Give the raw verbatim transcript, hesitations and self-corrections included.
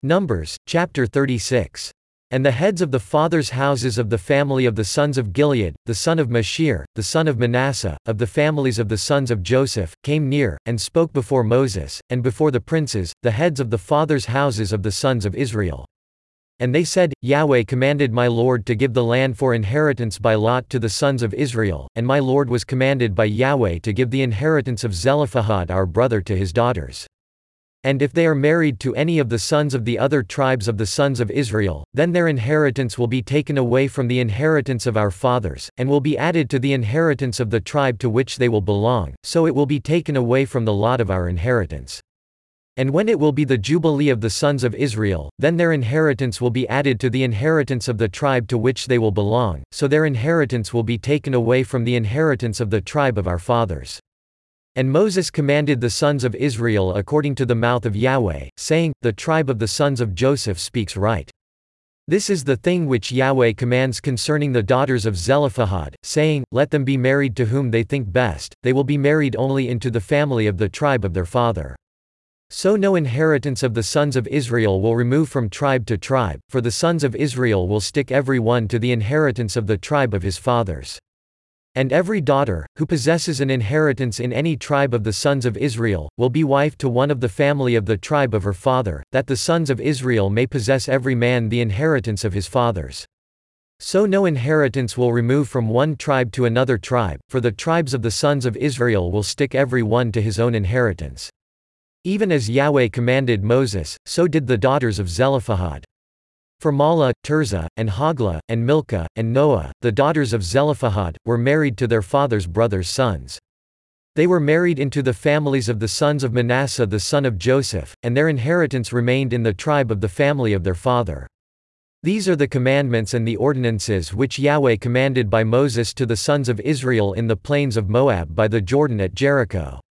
Numbers, chapter thirty-six. And the heads of the fathers' houses of the family of the sons of Gilead, the son of Machir, the son of Manasseh, of the families of the sons of Joseph, came near, and spoke before Moses, and before the princes, the heads of the fathers' houses of the sons of Israel. And they said, Yahweh commanded my Lord to give the land for inheritance by lot to the sons of Israel, and my Lord was commanded by Yahweh to give the inheritance of Zelophehad our brother to his daughters. And if they are married to any of the sons of the other tribes of the sons of Israel, then their inheritance will be taken away from the inheritance of our fathers, and will be added to the inheritance of the tribe to which they will belong, so it will be taken away from the lot of our inheritance. And when it will be the Jubilee of the sons of Israel, then their inheritance will be added to the inheritance of the tribe to which they will belong, so their inheritance will be taken away from the inheritance of the tribe of our fathers. And Moses commanded the sons of Israel according to the mouth of Yahweh, saying, The tribe of the sons of Joseph speaks right. This is the thing which Yahweh commands concerning the daughters of Zelophehad, saying, Let them be married to whom they think best, they will be married only into the family of the tribe of their father. So no inheritance of the sons of Israel will remove from tribe to tribe, for the sons of Israel will stick every one to the inheritance of the tribe of his fathers. And every daughter, who possesses an inheritance in any tribe of the sons of Israel, will be wife to one of the family of the tribe of her father, that the sons of Israel may possess every man the inheritance of his fathers. So no inheritance will remove from one tribe to another tribe, for the tribes of the sons of Israel will stick every one to his own inheritance. Even as Yahweh commanded Moses, so did the daughters of Zelophehad. For Mahlah, Tirzah, and Hoglah, and Milcah, and Noah, the daughters of Zelophehad, were married to their father's brothers' sons. They were married into the families of the sons of Manasseh the son of Joseph, and their inheritance remained in the tribe of the family of their father. These are the commandments and the ordinances which Yahweh commanded by Moses to the sons of Israel in the plains of Moab by the Jordan at Jericho.